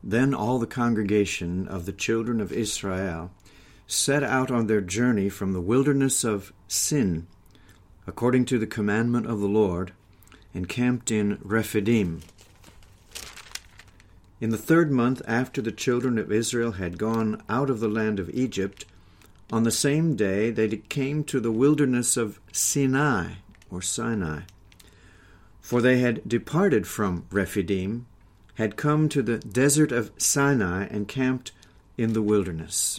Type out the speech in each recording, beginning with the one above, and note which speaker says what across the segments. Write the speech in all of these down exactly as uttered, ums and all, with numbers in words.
Speaker 1: Then all the congregation of the children of Israel set out on their journey from the wilderness of Sin, according to the commandment of the Lord, and camped in Rephidim. In the third month after the children of Israel had gone out of the land of Egypt, on the same day they came to the wilderness of Sinai, or Sinai. For they had departed from Rephidim, had come to the desert of Sinai, and camped in the wilderness.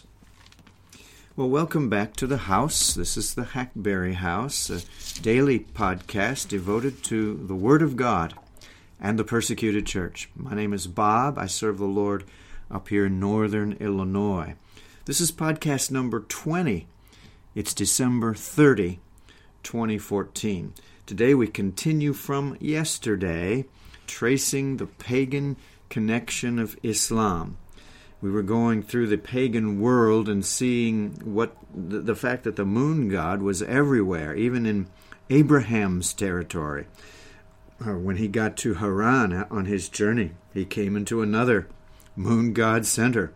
Speaker 1: Well, welcome back to the house. This is the Hackberry House, a daily podcast devoted to the Word of God and the persecuted church. My name is Bob. I serve the Lord up here in northern Illinois. This is podcast number twenty. It's December thirtieth, twenty fourteen. Today we continue from yesterday, tracing the pagan connection of Islam. We were going through the pagan world and seeing what the, the fact that the moon god was everywhere, even in Abraham's territory. When he got to Haran on his journey, he came into another moon god center,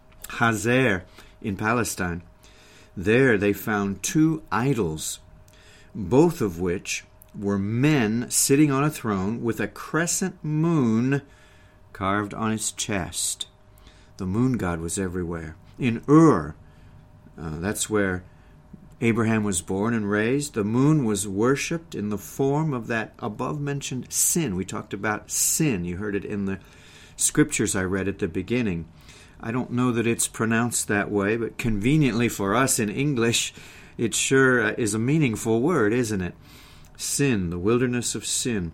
Speaker 1: Hazer, in Palestine. There they found two idols, both of which were men sitting on a throne with a crescent moon carved on its chest. The moon god was everywhere. In Ur, uh, that's where Abraham was born and raised, the moon was worshipped in the form of that above-mentioned sin. We talked about sin. You heard it in the scriptures I read at the beginning. I don't know that it's pronounced that way, but conveniently for us in English, it sure uh, is a meaningful word, isn't it? Sin, the wilderness of sin.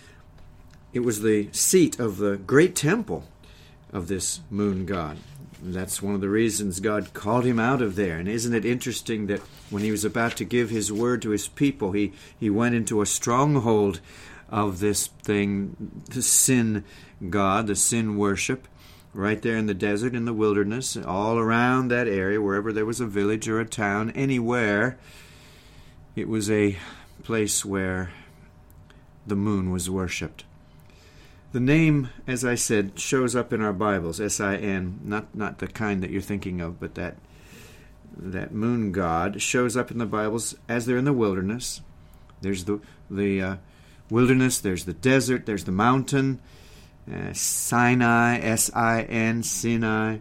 Speaker 1: It was the seat of the great temple of this moon god. That's one of the reasons God called him out of there. And isn't it interesting that when he was about to give his word to his people, he, he went into a stronghold of this thing, the sin god, the sin worship, right there in the desert, in the wilderness, all around that area, wherever there was a village or a town, anywhere. It was a place where the moon was worshipped. The name, as I said, shows up in our Bibles, S I N, not not the kind that you're thinking of, but that that moon god shows up in the Bibles as they're in the wilderness. There's the the uh, wilderness, there's the desert, there's the mountain, uh, Sinai, S I N, Sinai.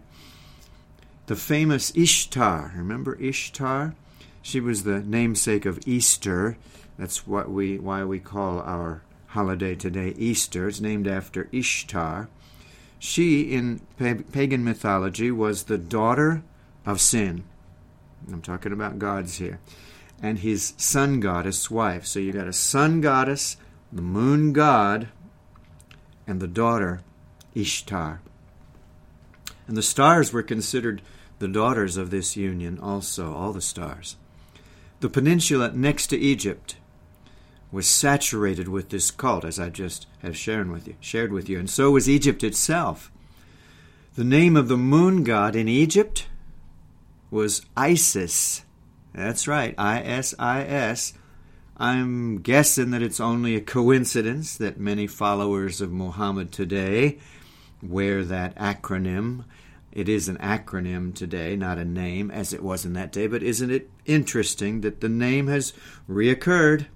Speaker 1: The famous Ishtar, remember Ishtar? She was the namesake of Easter. That's what we why we call our holiday today Easter. It's named after Ishtar. She, in pagan mythology, was the daughter of Sin. I'm talking about gods here. And his sun goddess wife. So you got a sun goddess, the moon god, and the daughter, Ishtar. And the stars were considered the daughters of this union also, all the stars. The peninsula next to Egypt was saturated with this cult, as I just have shared with you, shared with you, and so was Egypt itself. The name of the moon god in Egypt was Isis. That's right, I S I S. I'm guessing that it's only a coincidence that many followers of Muhammad today wear that acronym. It is an acronym today, not a name, as it was in that day, but isn't it interesting that the name has reoccurred?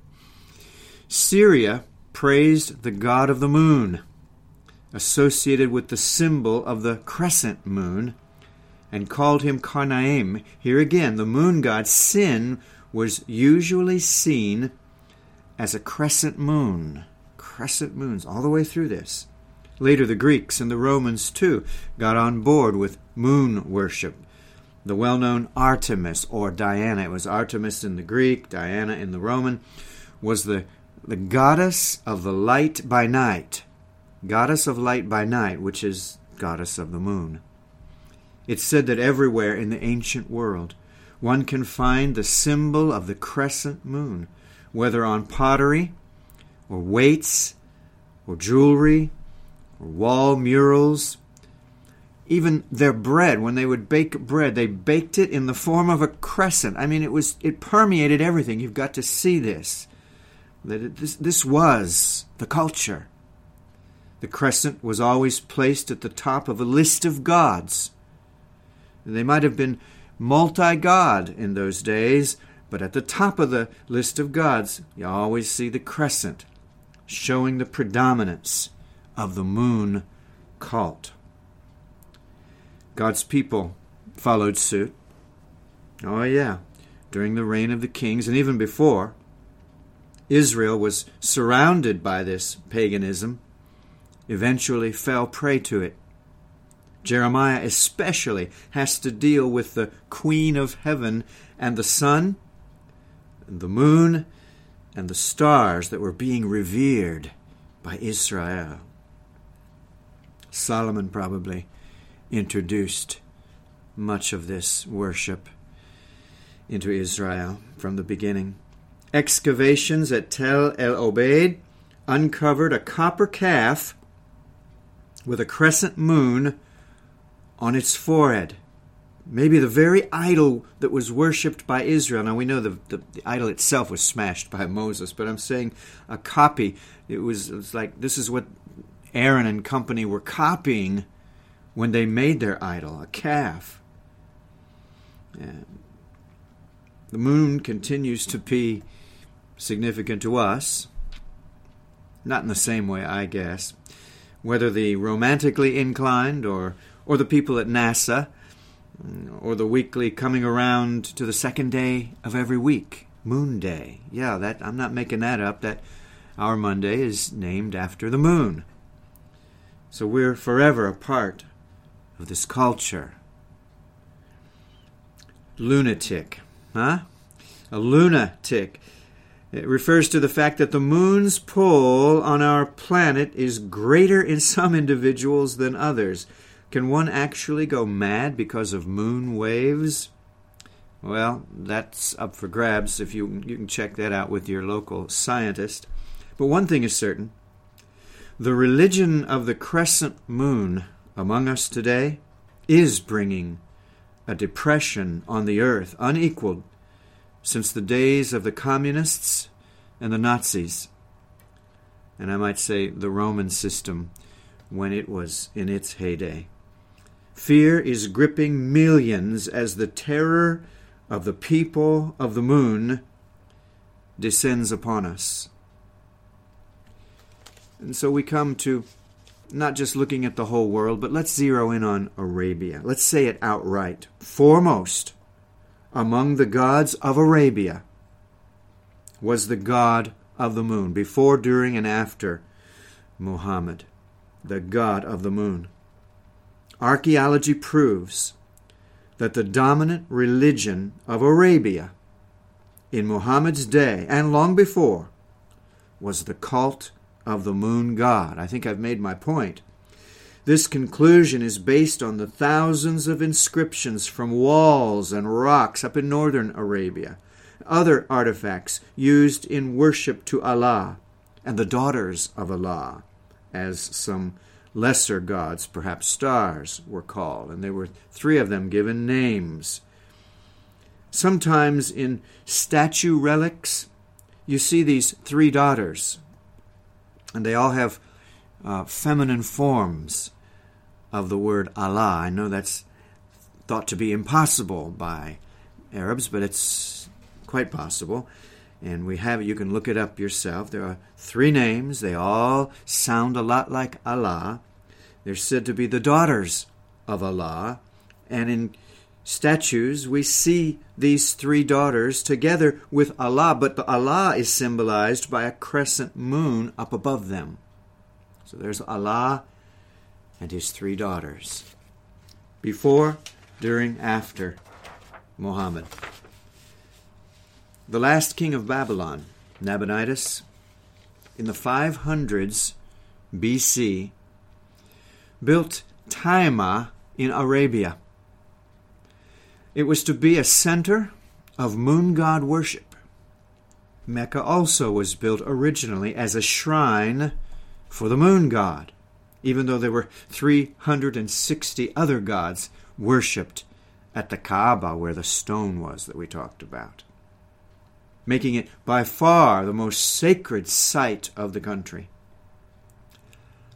Speaker 1: Syria praised the god of the moon, associated with the symbol of the crescent moon, and called him Karnaim. Here again, the moon god, Sin, was usually seen as a crescent moon. Crescent moons all the way through this. Later, the Greeks and the Romans, too, got on board with moon worship. The well-known Artemis, or Diana, it was Artemis in the Greek, Diana in the Roman, was the The goddess of the light by night, goddess of light by night, which is goddess of the moon. It's said that everywhere in the ancient world one can find the symbol of the crescent moon, whether on pottery, or weights, or jewelry, or wall murals. Even their bread, when they would bake bread, they baked it in the form of a crescent. I mean, it was it permeated everything. You've got to see this. That it, this, this was the culture. The crescent was always placed at the top of a list of gods. They might have been multi-god in those days, but at the top of the list of gods, you always see the crescent, showing the predominance of the moon cult. God's people followed suit. Oh yeah, during the reign of the kings, and even before, Israel was surrounded by this paganism, eventually fell prey to it. Jeremiah especially has to deal with the Queen of Heaven and the sun, and the moon, and the stars that were being revered by Israel. Solomon probably introduced much of this worship into Israel from the beginning. Excavations at Tel el-Obeid uncovered a copper calf with a crescent moon on its forehead. Maybe the very idol that was worshipped by Israel. Now we know the, the, the idol itself was smashed by Moses, but I'm saying a copy. It was, it was like this is what Aaron and company were copying when they made their idol, a calf. And the moon continues to be significant to us, not in the same way, I guess. Whether the romantically inclined or or the people at NASA, or the weekly coming around to the second day of every week, Moon Day. Yeah, that I'm not making that up. That our Monday is named after the moon. So we're forever a part of this culture. Lunatic, huh? A lunatic. It refers to the fact that the moon's pull on our planet is greater in some individuals than others. Can one actually go mad because of moon waves? Well, that's up for grabs if you you can check that out with your local scientist. But one thing is certain. The religion of the crescent moon among us today is bringing a depression on the earth unequaled since the days of the communists and the Nazis, and I might say the Roman system when it was in its heyday. Fear is gripping millions as the terror of the people of the moon descends upon us. And so we come to not just looking at the whole world, but let's zero in on Arabia. Let's say it outright. Foremost among the gods of Arabia was the god of the moon, before, during, and after Muhammad, the god of the moon. Archaeology proves that the dominant religion of Arabia in Muhammad's day and long before was the cult of the moon god. I think I've made my point. This conclusion is based on the thousands of inscriptions from walls and rocks up in northern Arabia, other artifacts used in worship to Allah and the daughters of Allah, as some lesser gods, perhaps stars, were called, and there were three of them given names. Sometimes in statue relics, you see these three daughters, and they all have uh, feminine forms of the word Allah. I know that's thought to be impossible by Arabs, but it's quite possible. And we have it. You can look it up yourself. There are three names. They all sound a lot like Allah. They're said to be the daughters of Allah. And in statues, we see these three daughters together with Allah, but the Allah is symbolized by a crescent moon up above them. So there's Allah and his three daughters. Before, during, after Muhammad. The last king of Babylon, Nabonidus, in the five hundreds B C, built Taimah in Arabia. It was to be a center of moon god worship. Mecca also was built originally as a shrine for the moon god, even though there were three hundred sixty other gods worshipped at the Kaaba, where the stone was that we talked about, making it by far the most sacred site of the country.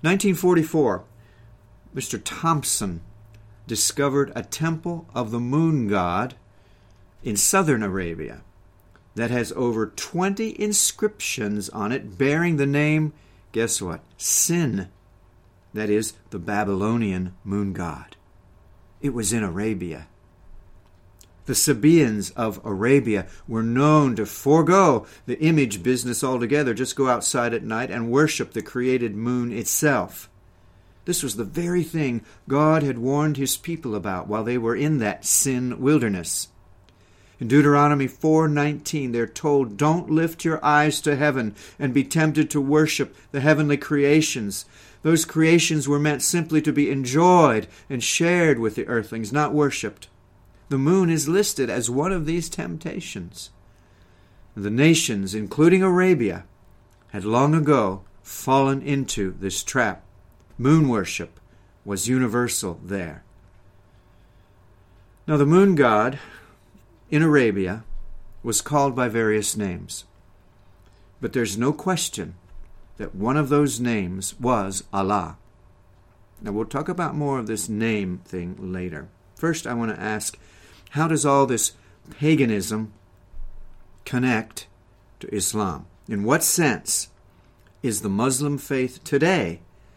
Speaker 1: nineteen forty-four, Mister Thompson discovered a temple of the moon god in southern Arabia that has over twenty inscriptions on it bearing the name, guess what? Sin. That is, the Babylonian moon god. It was in Arabia. The Sabaeans of Arabia were known to forego the image business altogether, just go outside at night and worship the created moon itself. This was the very thing God had warned his people about while they were in that sin wilderness. In Deuteronomy four nineteen, they're told, don't lift your eyes to heaven and be tempted to worship the heavenly creations. Those creations were meant simply to be enjoyed and shared with the earthlings, not worshipped. The moon is listed as one of these temptations. The nations, including Arabia, had long ago fallen into this trap. Moon worship was universal there. Now, the moon god in Arabia was called by various names. But there's no question that one of those names was Allah. Now, we'll talk about more of this name thing later. First, I want to ask, how does all this paganism connect to Islam? In what sense is the Muslim faith today,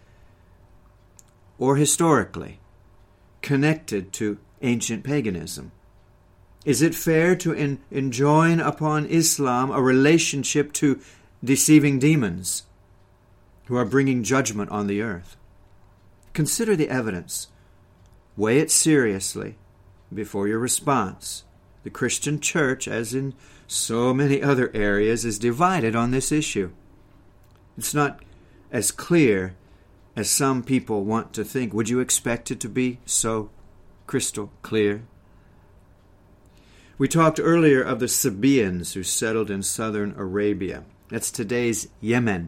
Speaker 1: or historically, connected to ancient paganism? Is it fair to en- enjoin upon Islam a relationship to deceiving demons who are bringing judgment on the earth? Consider the evidence. Weigh it seriously before your response. The Christian church, as in so many other areas, is divided on this issue. It's not as clear as some people want to think. Would you expect it to be so crystal clear? We talked earlier of the Sabaeans who settled in southern Arabia. That's today's Yemen.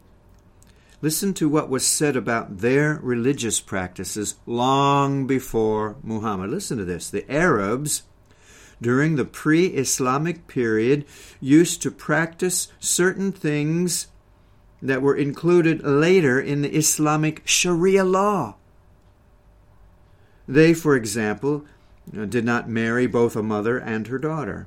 Speaker 1: Listen to what was said about their religious practices long before Muhammad. Listen to this. The Arabs, during the pre-Islamic period, used to practice certain things that were included later in the Islamic Sharia law. They, for example, did not marry both a mother and her daughter.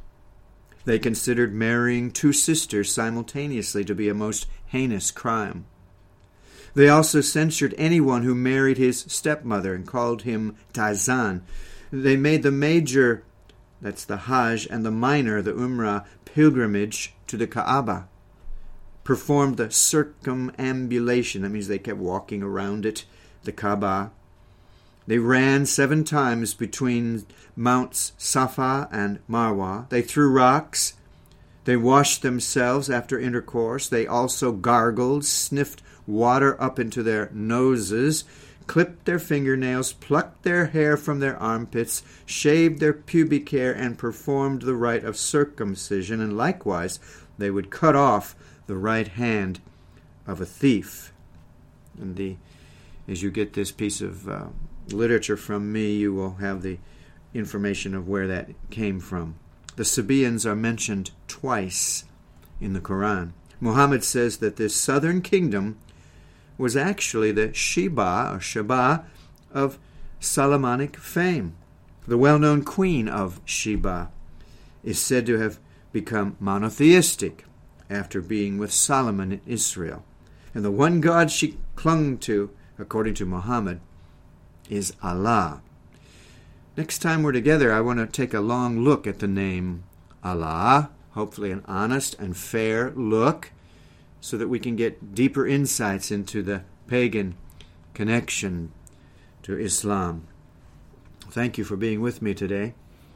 Speaker 1: They considered marrying two sisters simultaneously to be a most heinous crime. They also censured anyone who married his stepmother and called him Tazan. They made the major, that's the Hajj, and the minor, the Umrah, pilgrimage to the Kaaba. Performed the circumambulation. That means they kept walking around it, the Kaaba. They ran seven times between Mounts Safa and Marwa. They threw rocks. They washed themselves after intercourse. They also gargled, sniffed water up into their noses, clipped their fingernails, plucked their hair from their armpits, shaved their pubic hair, and performed the rite of circumcision. And likewise, they would cut off the right hand of a thief. And the, as you get this piece of uh, literature from me, you will have the information of where that came from. The Sabaeans are mentioned twice in the Quran. Muhammad says that this southern kingdom was actually the Sheba or Sheba of Solomonic fame. The well-known queen of Sheba is said to have become monotheistic after being with Solomon in Israel. And the one God she clung to, according to Muhammad, is Allah. Next time we're together, I want to take a long look at the name Allah, hopefully an honest and fair look, so that we can get deeper insights into the pagan connection to Islam. Thank you for being with me today.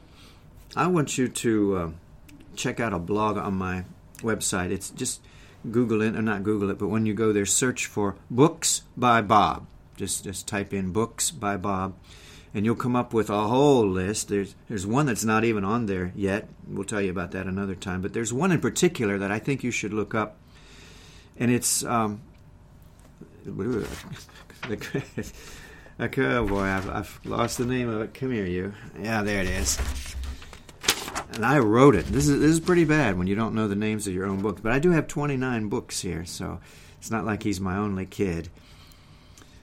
Speaker 1: I want you to uh, check out a blog on my website. It's just Google it, or not Google it, but when you go there, search for Books by Bob. Just just type in Books by Bob, and you'll come up with a whole list. There's there's one that's not even on there yet. We'll tell you about that another time. But there's one in particular that I think you should look up. And it's, um, oh boy, I've, I've lost the name of it. Come here, you. Yeah, there it is. And I wrote it. This is this is pretty bad when you don't know the names of your own books. But I do have twenty-nine books here, so it's not like he's my only kid.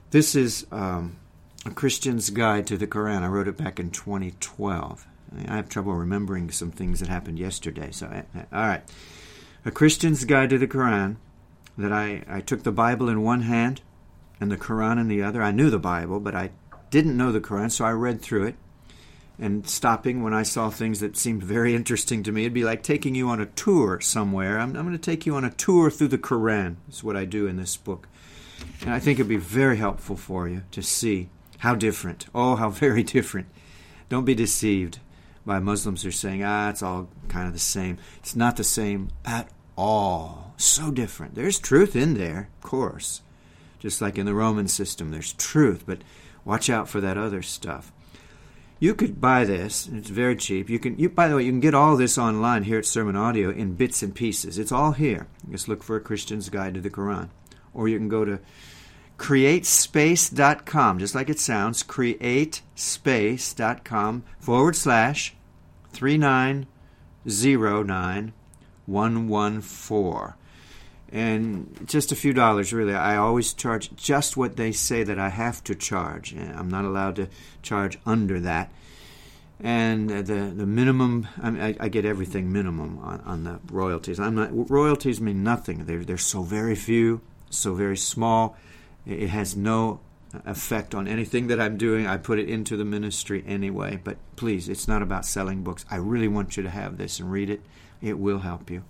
Speaker 1: This is um, A Christian's Guide to the Quran. I wrote it back in twenty twelve. I have trouble remembering some things that happened yesterday. So, I, I, all right. A Christian's Guide to the Quran. That I, I took the Bible in one hand and the Quran in the other. I knew the Bible, but I didn't know the Quran, so I read through it. And stopping when I saw things that seemed very interesting to me. It'd be like taking you on a tour somewhere. I'm, I'm going to take you on a tour through the Quran. That's what I do in this book. And I think it'd be very helpful for you to see how different. Oh, how very different. Don't be deceived by Muslims who are saying, ah, it's all kind of the same. It's not the same at all. So different. There's truth in there, of course. Just like in the Roman system, there's truth. But watch out for that other stuff. You could buy this. It's very cheap. You can. You, by the way, you can get all this online here at Sermon Audio in bits and pieces. It's all here. Just look for A Christian's Guide to the Quran. Or you can go to create space dot com, just like it sounds, create space dot com forward slash three nine zero nine one one four. And just a few dollars, really. I always charge just what they say that I have to charge. I'm not allowed to charge under that. And the the minimum, I, mean, I, I get everything minimum on, on the royalties. I'm not royalties mean nothing. They're they're so very few, so very small. It has no effect on anything that I'm doing. I put it into the ministry anyway. But please, it's not about selling books. I really want you to have this and read it. It will help you.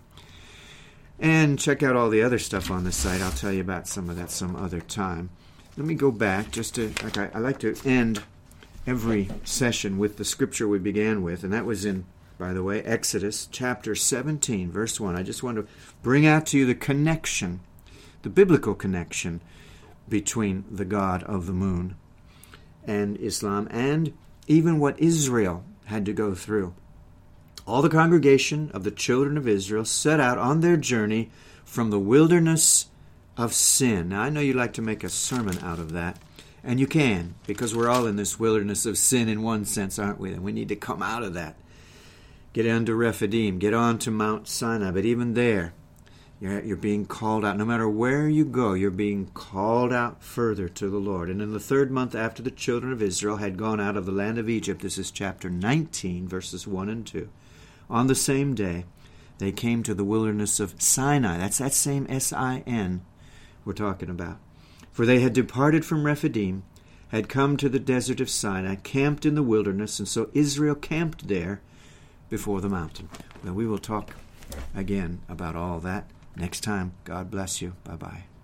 Speaker 1: And check out all the other stuff on the site. I'll tell you about some of that some other time. Let me go back just to, like I, I like to end every session with the scripture we began with, and that was in, by the way, Exodus chapter seventeen, verse one. I just want to bring out to you the connection, the biblical connection between the God of the moon and Islam, and even what Israel had to go through. All the congregation of the children of Israel set out on their journey from the wilderness of sin. Now, I know you like to make a sermon out of that, and you can, because we're all in this wilderness of sin in one sense, aren't we? And we need to come out of that. Get on to Rephidim, get on to Mount Sinai, but even there, you're, you're being called out. No matter where you go, you're being called out further to the Lord. And in the third month after the children of Israel had gone out of the land of Egypt, this is chapter nineteen, verses one and two, on the same day, they came to the wilderness of Sinai. That's that same S I N we're talking about. For they had departed from Rephidim, had come to the desert of Sinai, camped in the wilderness, and so Israel camped there before the mountain. Well, we will talk again about all that next time. God bless you. Bye-bye.